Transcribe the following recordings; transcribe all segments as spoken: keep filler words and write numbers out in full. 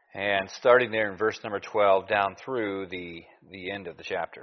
And starting there in verse number twelve down through the, the end of the chapter.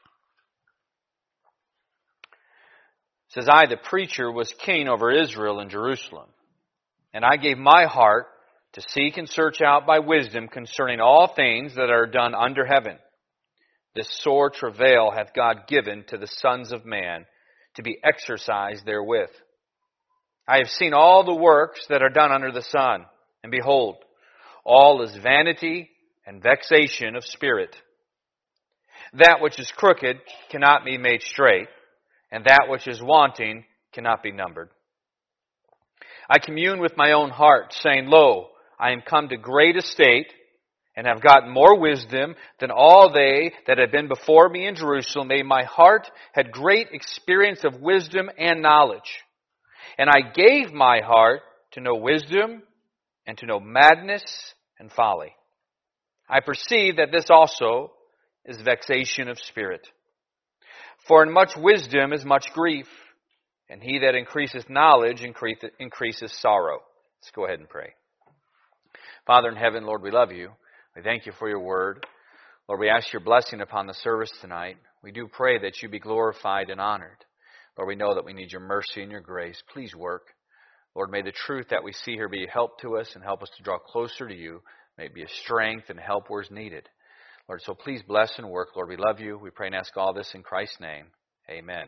It says, I, the preacher, was king over Israel and Jerusalem. And I gave my heart to seek and search out by wisdom concerning all things that are done under heaven. This sore travail hath God given to the sons of man to be exercised therewith. I have seen all the works that are done under the sun, and behold, all is vanity and vexation of spirit. That which is crooked cannot be made straight, and that which is wanting cannot be numbered. I commune with my own heart, saying, Lo, I am come to great estate, and have gotten more wisdom than all they that have been before me in Jerusalem. May my heart had great experience of wisdom and knowledge. And I gave my heart to know wisdom and to know madness and folly. I perceive that this also is vexation of spirit. For in much wisdom is much grief, and he that increaseth knowledge increaseth sorrow. Let's go ahead and pray. Father in heaven, Lord, we love you. We thank you for your word. Lord, we ask your blessing upon the service tonight. We do pray that you be glorified and honored. Lord, we know that we need your mercy and your grace. Please work. Lord, may the truth that we see here be a help to us and help us to draw closer to you. May it be a strength and help where is needed. Lord, so please bless and work. Lord, we love you. We pray and ask all this in Christ's name. Amen.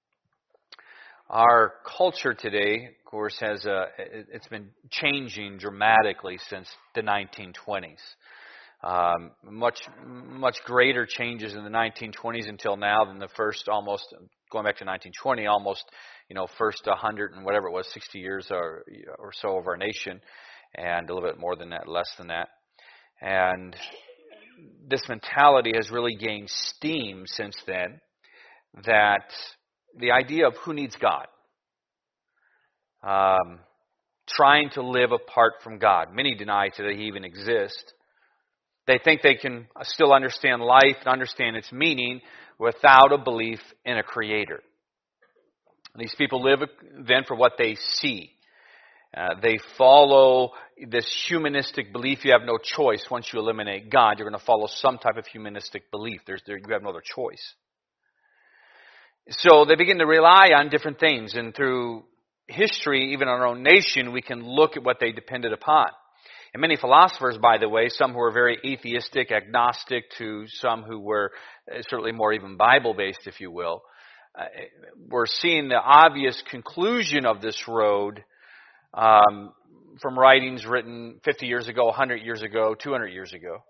Our culture today, of course, has a, it's been changing dramatically since the nineteen twenties. Um, much, much greater changes in the nineteen twenties until now than the first almost, going back to nineteen twenty, almost, you know, first one hundred and whatever it was, sixty years or, or so of our nation, and a little bit more than that, less than that. And this mentality has really gained steam since then, that the idea of who needs God, um, trying to live apart from God. Many deny today He even exists. They think they can still understand life and understand its meaning without a belief in a creator. These people live then for what they see. Uh, they follow this humanistic belief. You have no choice. Once you eliminate God, you're going to follow some type of humanistic belief. There's, there, you have no other choice. So they begin to rely on different things. And through history, even in our own nation, we can look at what they depended upon. And many philosophers, by the way, some who were very atheistic, agnostic, to some who were certainly more even Bible-based, if you will, uh, were seeing the obvious conclusion of this road um, from writings written fifty years ago, one hundred years ago, two hundred years ago.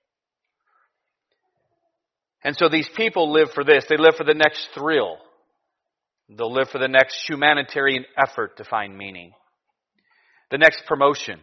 And so these people live for this. They live for the next thrill. They'll live for the next humanitarian effort to find meaning. The next promotion.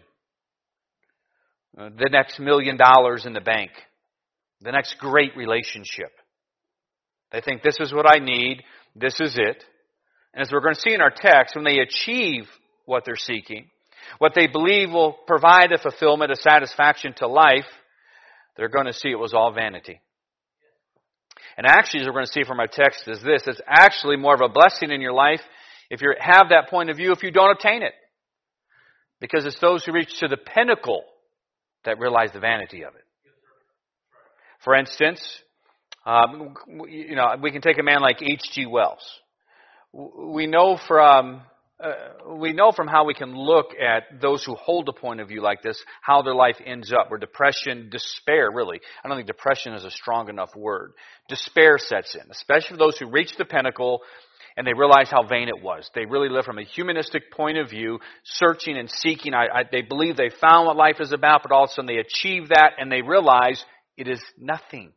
The next million dollars in the bank. The next great relationship. They think this is what I need. This is it. And as we're going to see in our text, when they achieve what they're seeking, what they believe will provide a fulfillment, a satisfaction to life, they're going to see it was all vanity. And actually, as we're going to see from our text, is this. It's actually more of a blessing in your life if you have that point of view, if you don't obtain it. Because it's those who reach to the pinnacle that realize the vanity of it. For instance, um, you know, we can take a man like H G Wells. We know from uh, we know from how we can look at those who hold a point of view like this, how their life ends up, where depression, despair, really. I don't think depression is a strong enough word. Despair sets in, especially for those who reach the pinnacle and they realize how vain it was. They really live from a humanistic point of view, searching and seeking. I, I, they believe they found what life is about, but all of a sudden they achieve that and they realize it is nothing.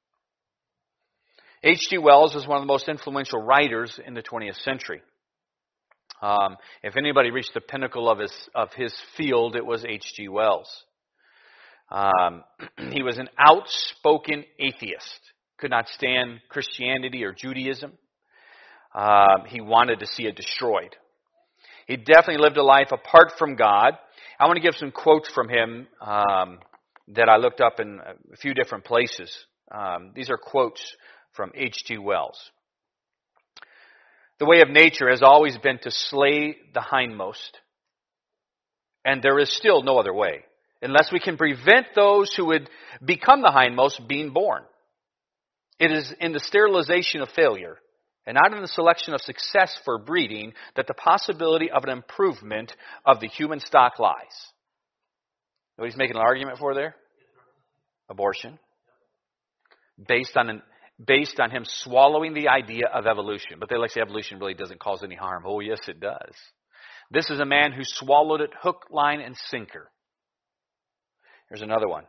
H G Wells was one of the most influential writers in the twentieth century. Um, if anybody reached the pinnacle of his of his field, it was H G Wells. Um, he was an outspoken atheist. Could not stand Christianity or Judaism. Uh, he wanted to see it destroyed. He definitely lived a life apart from God. I want to give some quotes from him um, that I looked up in a few different places. Um, these are quotes from H G Wells. The way of nature has always been to slay the hindmost, and there is still no other way. unless we can prevent those who would become the hindmost being born. It is in the sterilization of failure and not in the selection of success for breeding that the possibility of an improvement of the human stock lies. What he's making an argument for there? Abortion. Based on an, based on him swallowing the idea of evolution. But they like to say evolution really doesn't cause any harm. Oh, yes, it does. This is a man who swallowed it hook, line, and sinker. Here's another one.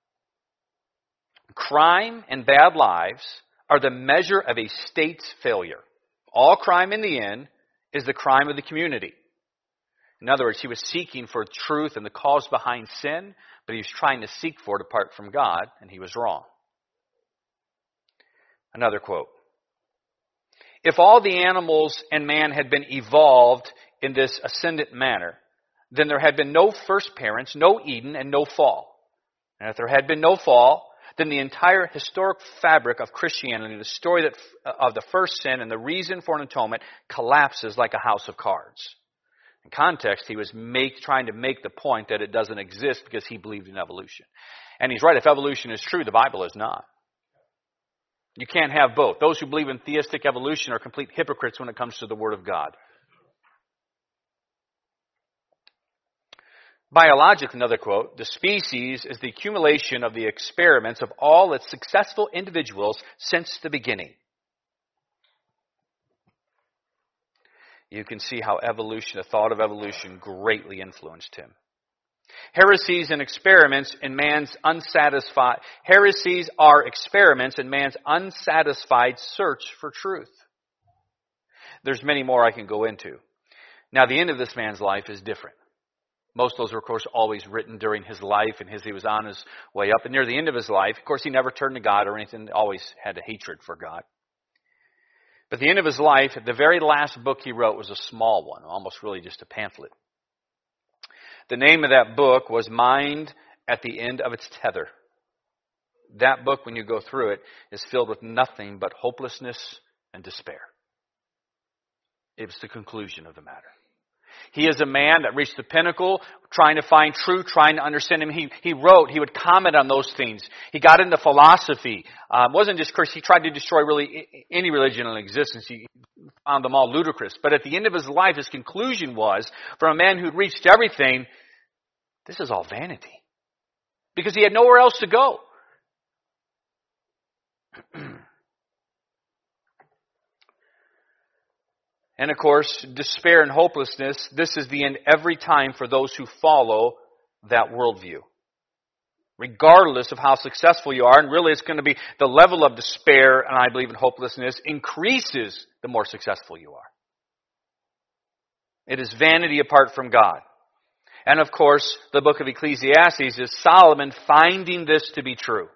Crime and bad lives are the measure of a state's failure. All crime in the end is the crime of the community. In other words, he was seeking for truth and the cause behind sin, but he was trying to seek for it apart from God, and he was wrong. Another quote. If all the animals and man had been evolved in this ascendant manner, then there had been no first parents, no Eden, and no fall. And if there had been no fall, then the entire historic fabric of Christianity, the story that, of the first sin and the reason for an atonement, collapses like a house of cards. In context, he was make, trying to make the point that it doesn't exist because he believed in evolution. And he's right, if evolution is true, the Bible is not. You can't have both. Those who believe in theistic evolution are complete hypocrites when it comes to the Word of God. Biologically, another quote, the species is the accumulation of the experiments of all its successful individuals since the beginning. You can see how evolution, the thought of evolution, greatly influenced him. Heresies and experiments in man's unsatisfied, heresies are experiments in man's unsatisfied search for truth. There's many more I can go into. Now, the end of this man's life is different. Most of those were, of course, always written during his life and as he was on his way up. And near the end of his life, of course, he never turned to God or anything, always had a hatred for God. But at the end of his life, the very last book he wrote was a small one, almost really just a pamphlet. The name of that book was Mind at the End of Its Tether. That book, when you go through it, is filled with nothing but hopelessness and despair. It was the conclusion of the matter. He is a man that reached the pinnacle, trying to find truth, trying to understand him. He, he wrote, he would comment on those things. He got into philosophy. Um, wasn't just Christ, he tried to destroy really any religion in existence. He found them all ludicrous. But at the end of his life, his conclusion was, from a man who'd reached everything, this is all vanity. Because he had nowhere else to go. And of course, despair and hopelessness, this is the end every time for those who follow that worldview. Regardless of how successful you are, and really it's going to be the level of despair, and I believe in hopelessness, increases the more successful you are. It is vanity apart from God. And of course, the book of Ecclesiastes is Solomon finding this to be true.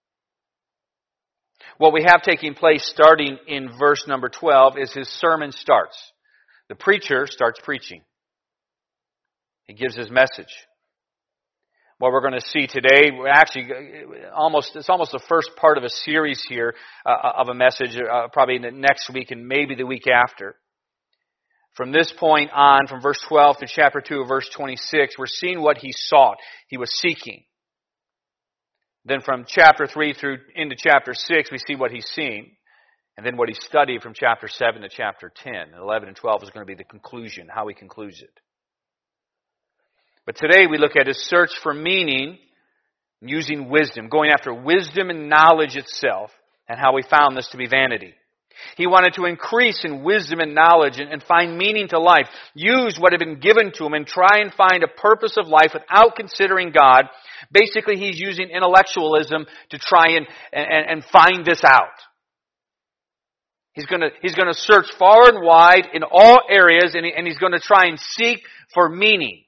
What we have taking place starting in verse number twelve is his sermon starts. The preacher starts preaching. He gives his message. What we're going to see today, actually, almost it's almost the first part of a series here uh, of a message, uh, probably next week and maybe the week after. From this point on, from verse twelve to chapter two of verse twenty-six, we're seeing what he sought, he was seeking. Then from chapter three through into chapter six, we see what he's seen. And then what he studied from chapter seven to chapter ten. And eleven and twelve is going to be the conclusion, how he concludes it. But today we look at his search for meaning using wisdom, going after wisdom and knowledge itself, and how we found this to be vanity. He wanted to increase in wisdom and knowledge and, and find meaning to life. Use what had been given to him and try and find a purpose of life without considering God. Basically, he's using intellectualism to try and, and, and find this out. He's going to, he's going to search far and wide in all areas, and, he, and he's going to try and seek for meaning.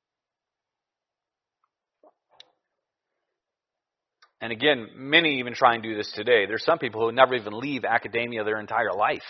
And again, many even try and do this today. There's some people who never even leave academia their entire life.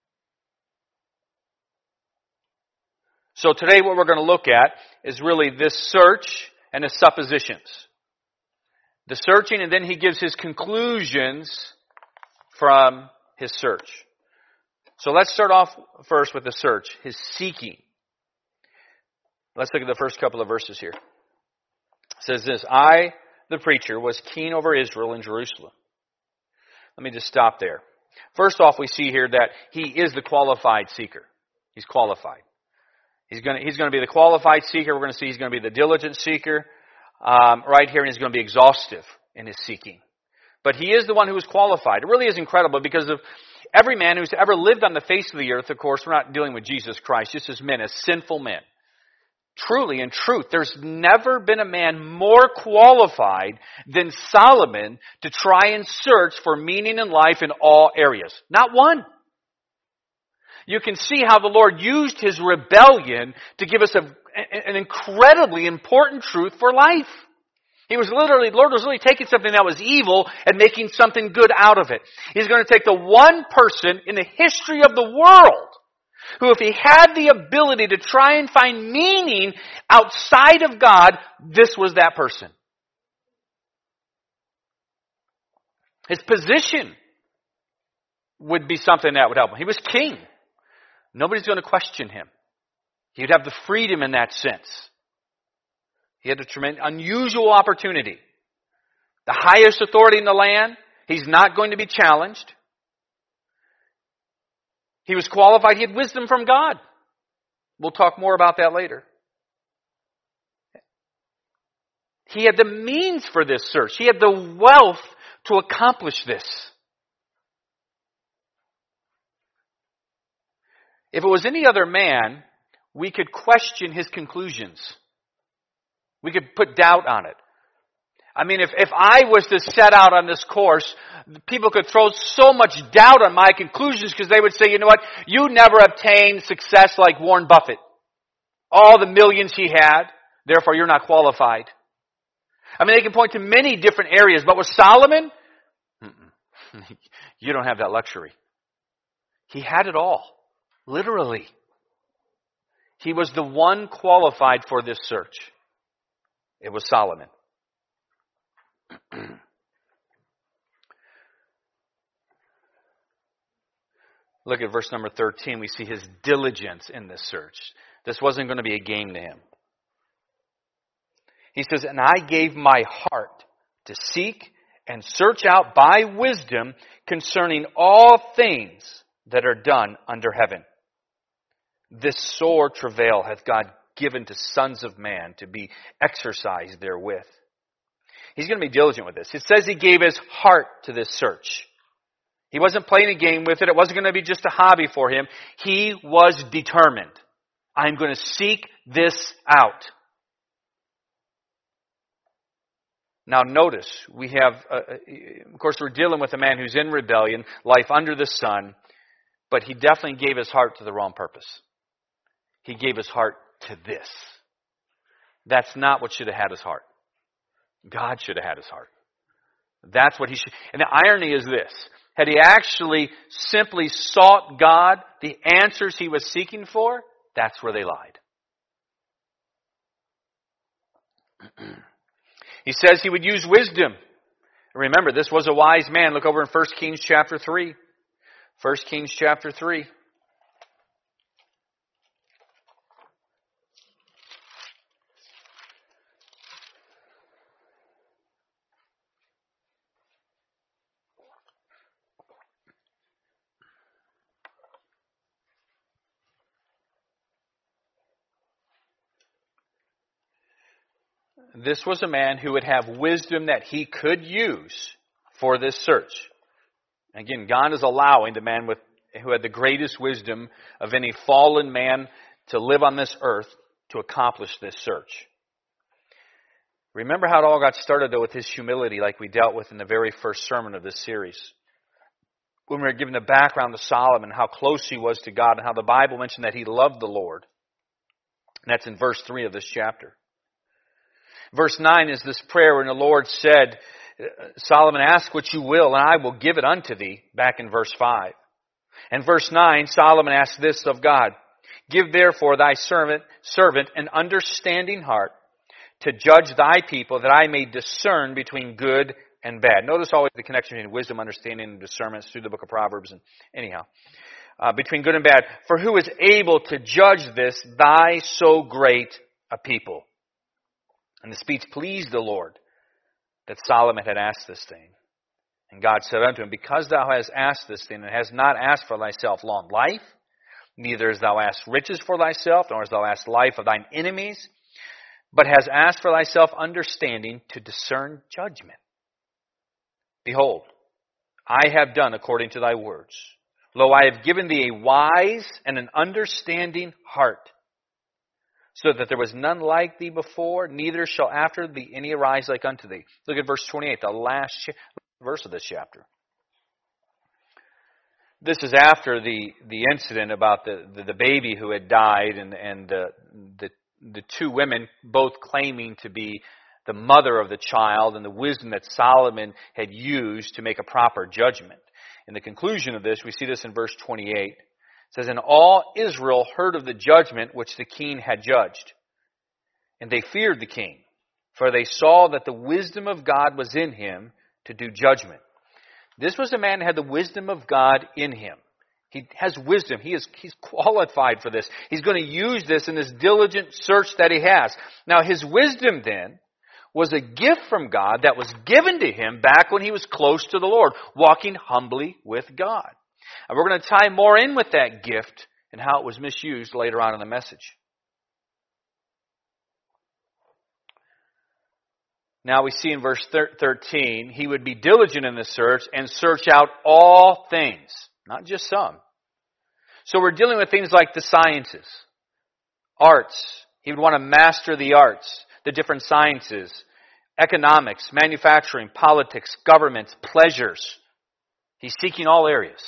So today what we're going to look at is really this search and his suppositions. The searching, and then he gives his conclusions from his search. So let's start off first with the search, his seeking. Let's look at the first couple of verses here. It says this, I, the preacher, was keen over Israel and Jerusalem. Let me just stop there. First off, we see here that he is the qualified seeker. He's qualified. He's going to, he's going to be the qualified seeker. We're going to see he's going to be the diligent seeker um, right here, and he's going to be exhaustive in his seeking. But he is the one who is qualified. It really is incredible because of every man who's ever lived on the face of the earth. Of course, we're not dealing with Jesus Christ, just as men, as sinful men. Truly, in truth, there's never been a man more qualified than Solomon to try and search for meaning in life in all areas. Not one. You can see how the Lord used his rebellion to give us a, an incredibly important truth for life. He was literally, the Lord was literally taking something that was evil and making something good out of it. He's going to take the one person in the history of the world who, if he had the ability to try and find meaning outside of God, this was that person. His position would be something that would help him. He was king. Nobody's going to question him. He'd have the freedom in that sense. He had a tremendous, unusual opportunity. The highest authority in the land. He's not going to be challenged. He was qualified. He had wisdom from God. We'll talk more about that later. He had the means for this search. He had the wealth to accomplish this. If it was any other man, we could question his conclusions. We could put doubt on it. I mean, if, if I was to set out on this course, people could throw so much doubt on my conclusions because they would say, you know what, you never obtained success like Warren Buffett. All the millions he had, therefore you're not qualified. I mean, they can point to many different areas, but with Solomon, you don't have that luxury. He had it all, literally. He was the one qualified for this search. It was Solomon. Look at verse number thirteen. We see his diligence in this search. This wasn't going to be a game to him. He says, and I gave my heart to seek and search out by wisdom concerning all things that are done under heaven. This sore travail hath God given to sons of man to be exercised therewith. He's going to be diligent with this. It says he gave his heart to this search. He wasn't playing a game with it. It wasn't going to be just a hobby for him. He was determined. I'm going to seek this out. Now notice, we have, uh, of course we're dealing with a man who's in rebellion, life under the sun, but he definitely gave his heart to the wrong purpose. He gave his heart to this. That's not what should have had his heart. God should have had his heart. That's what he should. And the irony is this. Had he actually simply sought God, the answers he was seeking for, that's where they lied. He says he would use wisdom. Remember, this was a wise man. Look over in First Kings chapter three. First Kings chapter three. This was a man who would have wisdom that he could use for this search. Again, God is allowing the man with who had the greatest wisdom of any fallen man to live on this earth to accomplish this search. Remember how it all got started, though, with his humility, like we dealt with in the very first sermon of this series. When we were given the background to Solomon, how close he was to God, and how the Bible mentioned that he loved the Lord. And that's in verse three of this chapter. Verse nine is this prayer when the Lord said, Solomon, ask what you will, and I will give it unto thee, back in verse five. And verse nine, Solomon asked this of God, give therefore thy servant, servant an understanding heart to judge thy people, that I may discern between good and bad. Notice always the connection between wisdom, understanding, and discernment through the book of Proverbs. And anyhow, uh, between good and bad. For who is able to judge this, thy so great a people? And the speech pleased the Lord, that Solomon had asked this thing. And God said unto him, Because thou hast asked this thing, and hast not asked for thyself long life, neither hast thou asked riches for thyself, nor hast thou asked life of thine enemies, but hast asked for thyself understanding to discern judgment. Behold, I have done according to thy words. Lo, I have given thee a wise and an understanding heart, so that there was none like thee before, neither shall after thee any arise like unto thee. Look at verse twenty-eight, the last cha- verse of this chapter. This is after the, the incident about the, the, the baby who had died and, and the, the, the two women both claiming to be the mother of the child and the wisdom that Solomon had used to make a proper judgment. In the conclusion of this, we see this in verse twenty-eight. It says, And all Israel heard of the judgment which the king had judged. And they feared the king, for they saw that the wisdom of God was in him to do judgment. This was a man who had the wisdom of God in him. He has wisdom. He is he's qualified for this. He's going to use this in this diligent search that he has. Now, his wisdom then was a gift from God that was given to him back when he was close to the Lord, walking humbly with God. And we're going to tie more in with that gift and how it was misused later on in the message. Now we see in verse thirteen, he would be diligent in the search and search out all things, not just some. So we're dealing with things like the sciences, arts. He would want to master the arts, the different sciences, economics, manufacturing, politics, governments, pleasures. He's seeking all areas.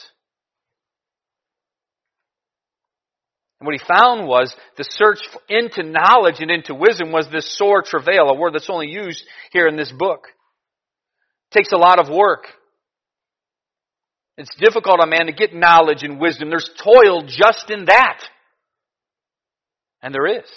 And what he found was the search into knowledge and into wisdom was this sore travail, a word that's only used here in this book. It takes a lot of work. It's difficult on man to get knowledge and wisdom. There's toil just in that. And there is.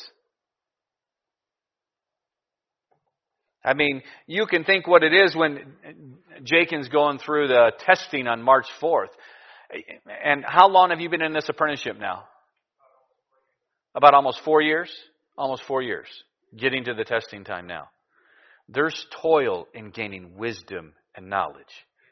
I mean, you can think what it is when Jakin's going through the testing on March fourth. And how long have you been in this apprenticeship now? About almost four years? Almost four years. Getting to the testing time now. There's toil in gaining wisdom and knowledge.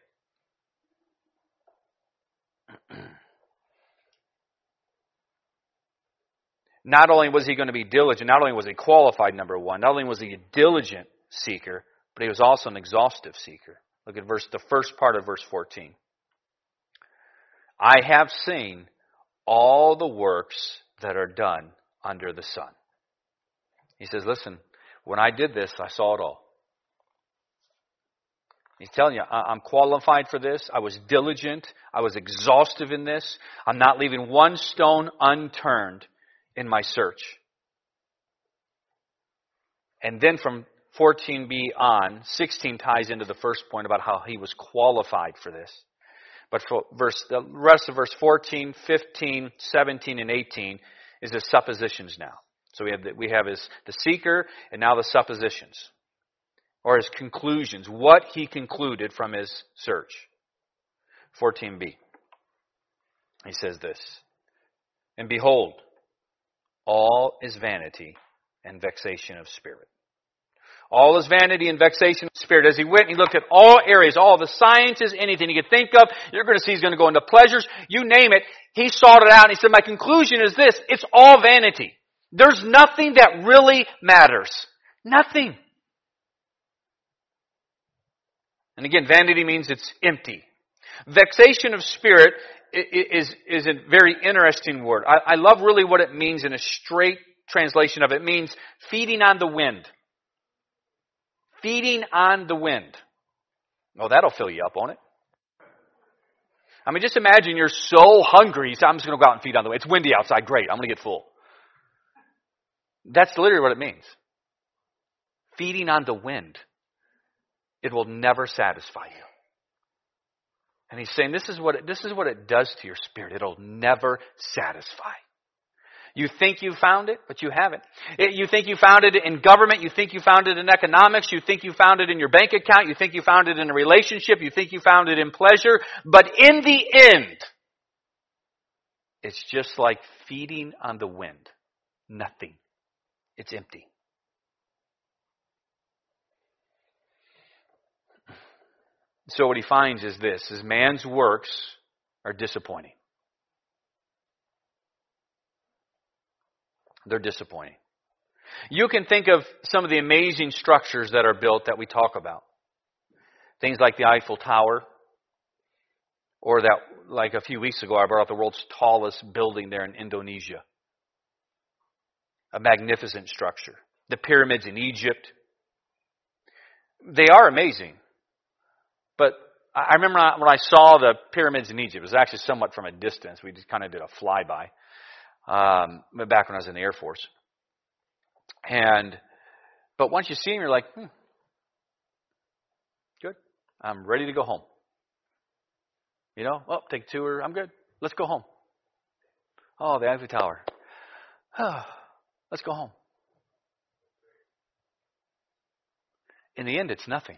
Not only was he going to be diligent, not only was he qualified, number one, not only was he a diligent seeker, but he was also an exhaustive seeker. Look at verse, the first part of verse fourteen. I have seen all the works that are done under the sun. He says, listen, when I did this, I saw it all. He's telling you, I'm qualified for this. I was diligent. I was exhaustive in this. I'm not leaving one stone unturned in my search. And then from fourteen b on, sixteen ties into the first point about how he was qualified for this. But for verse, the rest of verse fourteen, fifteen, seventeen, and eighteen is his suppositions now. So we have the, we have his the seeker and now the suppositions, or his conclusions, what he concluded from his search. fourteen b. He says this, And behold, all is vanity and vexation of spirit. All is vanity and vexation of spirit. As he went and he looked at all areas, all the sciences, anything he could think of, you're going to see he's going to go into pleasures, you name it. He sought it out and he said, my conclusion is this, it's all vanity. There's nothing that really matters. Nothing. And again, vanity means it's empty. Vexation of spirit is, is a very interesting word. I, I love really what it means in a straight translation of it. It means feeding on the wind. Feeding on the wind. Oh, that'll fill you up, won't it? I mean, just imagine you're so hungry, you say, I'm just going to go out and feed on the wind. It's windy outside. Great, I'm going to get full. That's literally what it means. Feeding on the wind. It will never satisfy you. And he's saying this is what it, this is what it does to your spirit. It'll never satisfy. You think you found it, but you haven't. It, you think you found it in government. You think you found it in economics. You think you found it in your bank account. You think you found it in a relationship. You think you found it in pleasure. But in the end, it's just like feeding on the wind. Nothing. It's empty. So what he finds is this, is man's works are disappointing. They're disappointing. You can think of some of the amazing structures that are built that we talk about. Things like the Eiffel Tower, or that, like a few weeks ago, I brought up the world's tallest building there in Indonesia. A magnificent structure. The pyramids in Egypt. They are amazing. But I remember when I saw the pyramids in Egypt, it was actually somewhat from a distance. We just kind of did a flyby. Um, back when I was in the Air Force. And, but once you see them, you're like, hmm, good. I'm ready to go home. You know, well, take a tour. I'm good. Let's go home. Oh, the Eiffel Tower. Let's go home. In the end, it's nothing.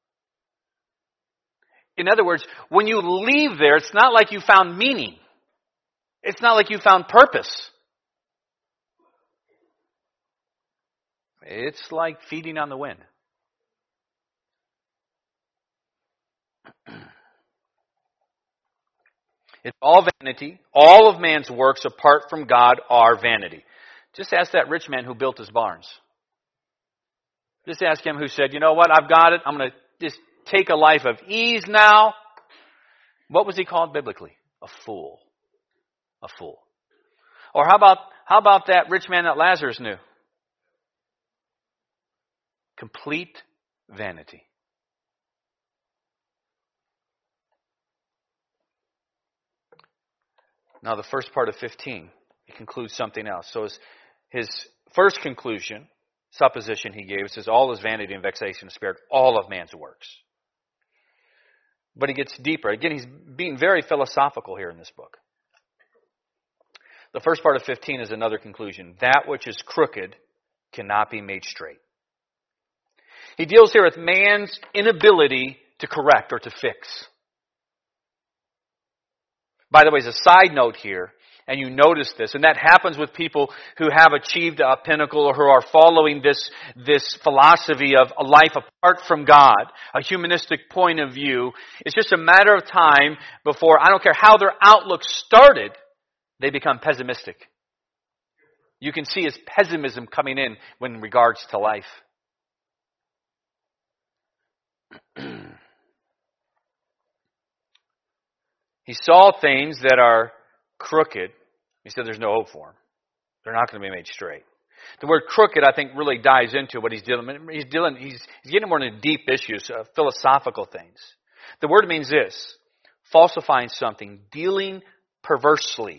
In other words, when you leave there, it's not like you found meaning. It's not like you found purpose. It's like feeding on the wind. It's all vanity. All of man's works apart from God are vanity. Just ask that rich man who built his barns. Just ask him who said, you know what, I've got it. I'm going to just take a life of ease now. What was he called biblically? A fool. A fool. Or how about how about that rich man that Lazarus knew? Complete vanity. Now the first part of fifteen, he concludes something else. So his, his first conclusion, supposition he gave, says all is vanity and vexation of spirit, all of man's works. But he gets deeper. Again, he's being very philosophical here in this book. The first part of fifteen is another conclusion. That which is crooked cannot be made straight. He deals here with man's inability to correct or to fix. By the way, as a side note here, and you notice this, and that happens with people who have achieved a pinnacle or who are following this, this philosophy of a life apart from God, a humanistic point of view. It's just a matter of time before, I don't care how their outlook started, they become pessimistic. You can see his pessimism coming in when in regards to life. He saw things that are crooked. He said there's no hope for them. They're not going to be made straight. The word crooked, I think, really dives into what he's dealing with. He's dealing, he's, he's getting more into deep issues, uh, philosophical things. The word means this: falsifying something, dealing perversely.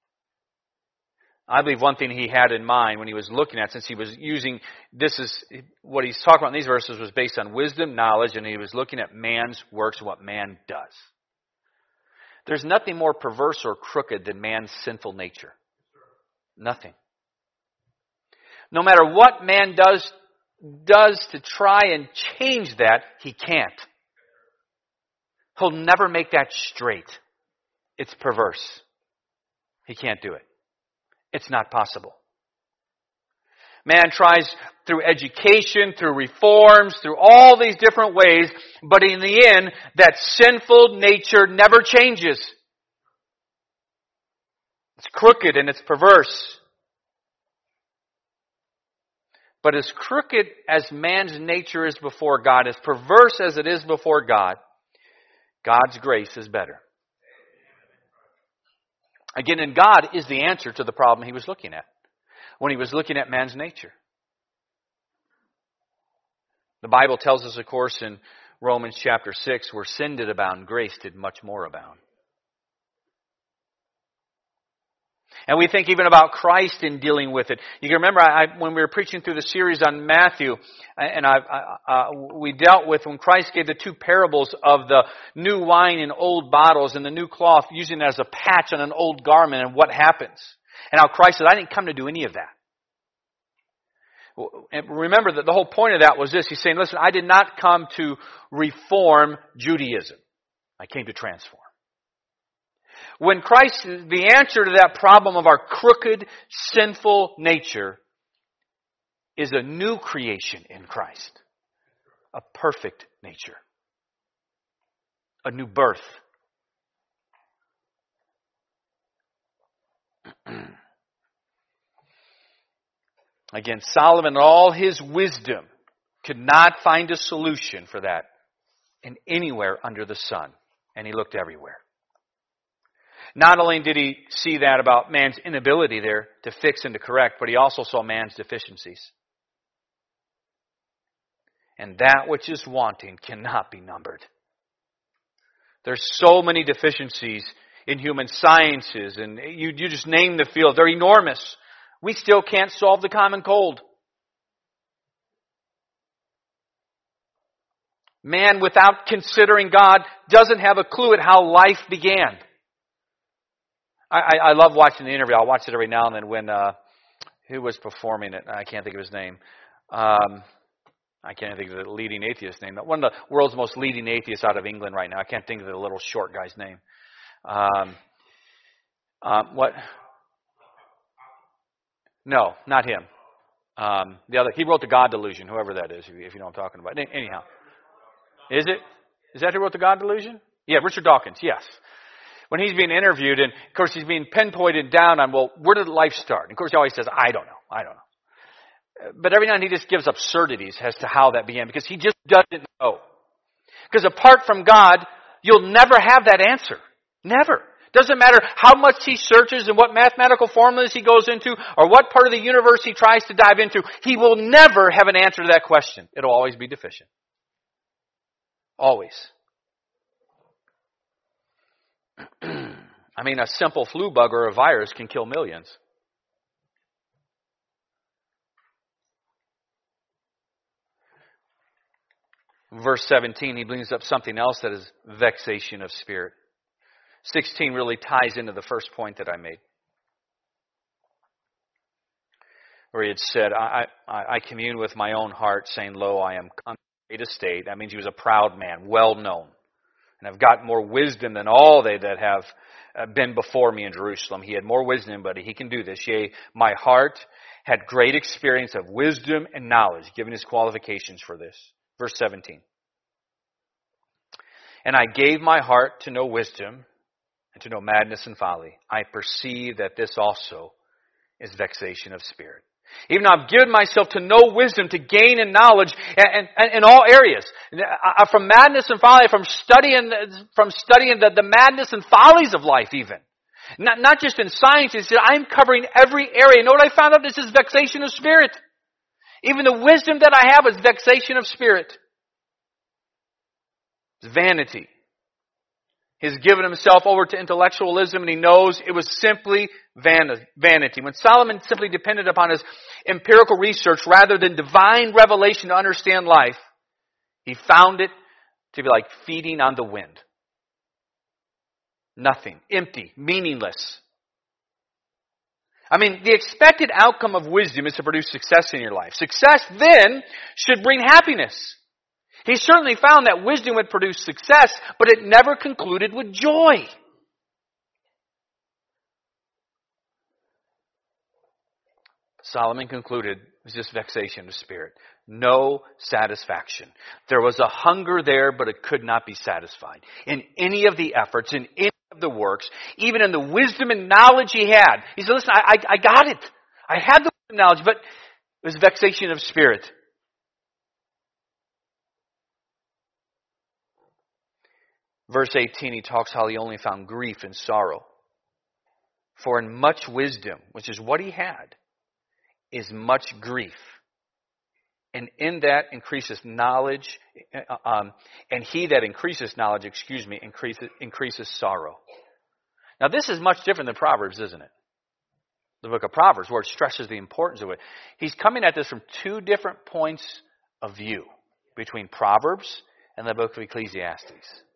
I believe one thing he had in mind when he was looking at, since he was using, this is, what he's talking about in these verses was based on wisdom, knowledge, and he was looking at man's works and what man does. There's nothing more perverse or crooked than man's sinful nature. Nothing. No matter what man does, does to try and change that, he can't. He'll never make that straight. It's perverse. He can't do it. It's not possible. Man tries through education, through reforms, through all these different ways, but in the end, that sinful nature never changes. It's crooked and it's perverse. But as crooked as man's nature is before God, as perverse as it is before God, God's grace is better. Again, and God is the answer to the problem he was looking at when he was looking at man's nature. The Bible tells us, of course, in Romans chapter six, where sin did abound, grace did much more abound. And we think even about Christ in dealing with it. You can remember I, when we were preaching through the series on Matthew, and I, I, uh, we dealt with when Christ gave the two parables of the new wine in old bottles and the new cloth, using it as a patch on an old garment, and what happens. And how Christ said, I didn't come to do any of that. And remember that the whole point of that was this. He's saying, listen, I did not come to reform Judaism. I came to transform. When Christ, the answer to that problem of our crooked, sinful nature is a new creation in Christ. A perfect nature. a new birth. Again, Solomon, in all his wisdom, could not find a solution for that in anywhere under the sun. And he looked everywhere. Not only did he see that about man's inability there to fix and to correct, but he also saw man's deficiencies. And that which is wanting cannot be numbered. There's so many deficiencies in human sciences, and you, you just name the field. They're enormous. We still can't solve the common cold. Man, without considering God, doesn't have a clue at how life began. I, I, I love watching the interview. I'll watch it every now and then when, uh, who was performing it? I can't think of his name. Um, I can't think of the leading atheist name. One of the world's most leading atheists out of England right now. I can't think of the little short guy's name. Um, um, what? No, not him. Um, the other, he wrote The God Delusion, whoever that is, if you, if you know what I'm talking about. Anyhow. Is it? Is that who wrote The God Delusion? Yeah, Richard Dawkins, yes. When he's being interviewed, and of course he's being pinpointed down on, well, where did life start? And of course he always says, I don't know, I don't know. But every now and then he just gives absurdities as to how that began, because he just doesn't know. Because apart from God, you'll never have that answer. Never. Doesn't matter how much he searches and what mathematical formulas he goes into or what part of the universe he tries to dive into, he will never have an answer to that question. It'll always be deficient. Always. I mean, a simple flu bug or a virus can kill millions. Verse seventeen, he brings up something else that is vexation of spirit. sixteen really ties into the first point that I made. Where he had said, I, I, I commune with my own heart, saying, Lo, I am come to great estate. That means he was a proud man, well known. And I've got more wisdom than all they that have been before me in Jerusalem. He had more wisdom, but he can do this. Yea, my heart had great experience of wisdom and knowledge, given his qualifications for this. Verse seventeen. And I gave my heart to know wisdom and to know madness and folly. I perceive that this also is vexation of spirit. Even though I've given myself to know wisdom, to gain in knowledge, and, and in all areas. From madness and folly, from studying, from studying the, the madness and follies of life even. Not, not just in science, it's that I'm covering every area. You know what I found out? This is vexation of spirit. Even the wisdom that I have is vexation of spirit. It's vanity. He's given himself over to intellectualism, and he knows it was simply vanity. When Solomon simply depended upon his empirical research rather than divine revelation to understand life, he found it to be like feeding on the wind. Nothing. Empty. Meaningless. I mean, the expected outcome of wisdom is to produce success in your life. Success then should bring happiness. He certainly found that wisdom would produce success, but it never concluded with joy. Solomon concluded it was just vexation of spirit. No satisfaction. There was a hunger there, but it could not be satisfied. In any of the efforts, in any of the works, even in the wisdom and knowledge he had. He said, listen, I, I, I got it. I had the wisdom and knowledge, but it was vexation of spirit. Verse eighteen, he talks how he only found grief and sorrow. For in much wisdom, which is what he had, is much grief. And in that increases knowledge, um, and he that increases knowledge, excuse me, increases, increases sorrow. Now this is much different than Proverbs, isn't it? The book of Proverbs, where it stresses the importance of it. He's coming at this from two different points of view, between Proverbs and the book of Ecclesiastes.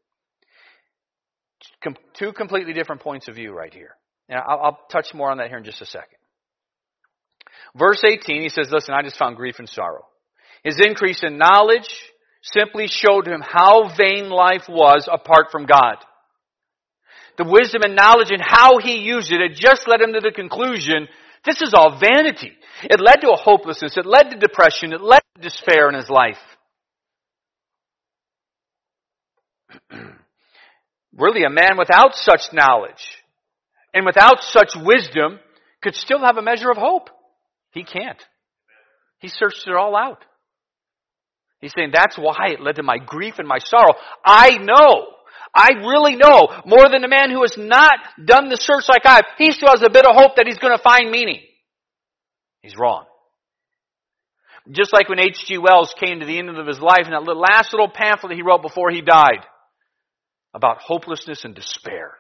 Com- two completely different points of view right here. And I'll, I'll touch more on that here in just a second. Verse eighteen, he says, listen, I just found grief and sorrow. His increase in knowledge simply showed him how vain life was apart from God. The wisdom and knowledge and how he used it, it just led him to the conclusion, this is all vanity. It led to a hopelessness. It led to depression. It led to despair in his life. really a man without such knowledge and without such wisdom could still have a measure of hope. He can't. He searched it all out. He's saying, that's why it led to my grief and my sorrow. I know. I really know more than the man who has not done the search like I have. He still has a bit of hope that he's going to find meaning. He's wrong. Just like when H G Wells came to the end of his life in that little, last little pamphlet he wrote before he died about hopelessness and despair.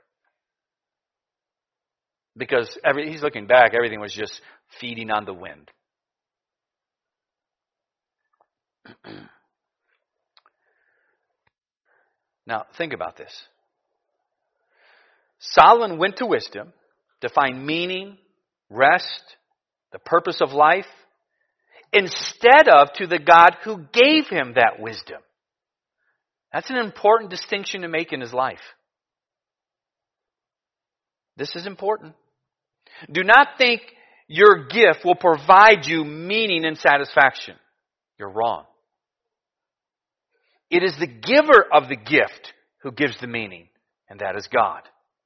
Because every, he's looking back, everything was just feeding on the wind. Now, think about this. Solomon went to wisdom to find meaning, rest, the purpose of life, instead of to the God who gave him that wisdom. That's an important distinction to make in his life. This is important. Do not think your gift will provide you meaning and satisfaction. You're wrong. It is the giver of the gift who gives the meaning, and that is God.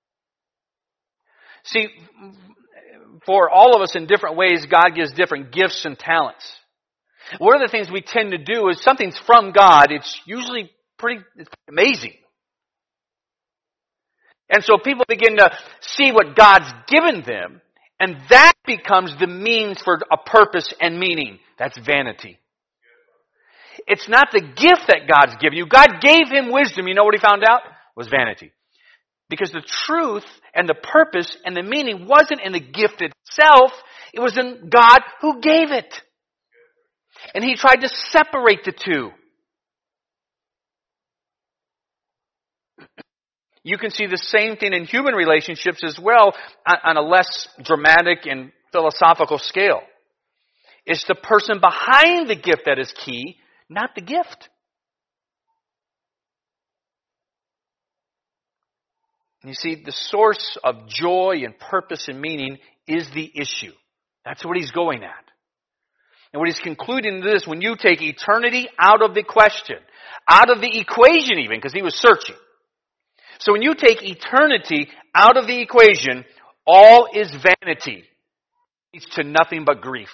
See, for all of us in different ways, God gives different gifts and talents. One of the things we tend to do is something's from God, it's usually pretty it's amazing. And so people begin to see what God's given them, and that becomes the means for a purpose and meaning. That's vanity. It's not the gift that God's given you. God gave him wisdom. You know what he found out? It was vanity. Because the truth and the purpose and the meaning wasn't in the gift itself. It was in God who gave it. And he tried to separate the two. You can see the same thing in human relationships as well on a less dramatic and philosophical scale. It's the person behind the gift that is key, not the gift. And you see, the source of joy and purpose and meaning is the issue. That's what he's going at. And what he's concluding to this, when you take eternity out of the question, out of the equation even, because he was searching. So when you take eternity out of the equation, all is vanity. It leads to nothing but grief.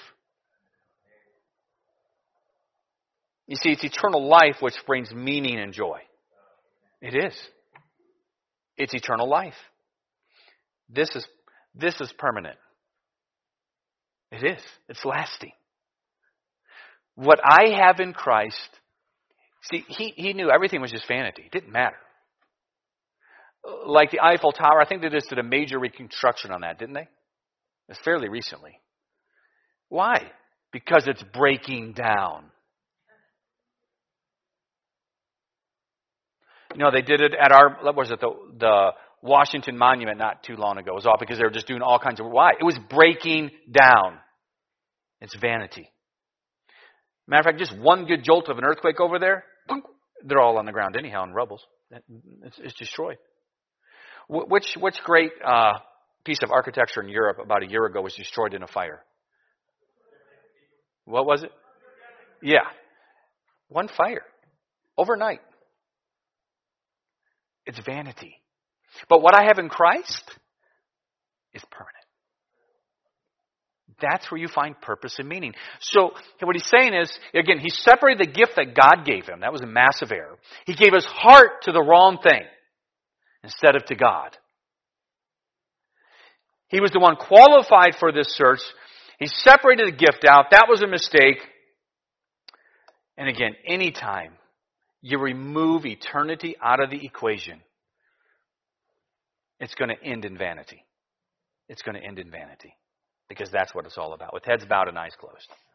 You see, it's eternal life which brings meaning and joy. It is. It's eternal life. This is, this is permanent. It is. It's lasting. What I have in Christ, see, he, he knew everything was just vanity. It didn't matter. Like the Eiffel Tower, I think they just did a major reconstruction on that, didn't they? It's fairly recently. Why? Because it's breaking down. You know, they did it at our, what was it, the, the Washington Monument not too long ago. It was all because they were just doing all kinds of, why? It was breaking down. It's vanity. Matter of fact, just one good jolt of an earthquake over there, they're all on the ground anyhow in rubbles. It's, it's destroyed. Which, which great uh, piece of architecture in Europe about a year ago was destroyed in a fire? What was it? Yeah. One fire. Overnight. It's vanity. But what I have in Christ is permanent. That's where you find purpose and meaning. So what he's saying is, again, he separated the gift that God gave him. That was a massive error. He gave his heart to the wrong thing instead of to God. He was the one qualified for this search. He separated the gift out. That was a mistake. And again, anytime you remove eternity out of the equation, it's going to end in vanity. It's going to end in vanity. Because that's what it's all about. With heads bowed and eyes closed.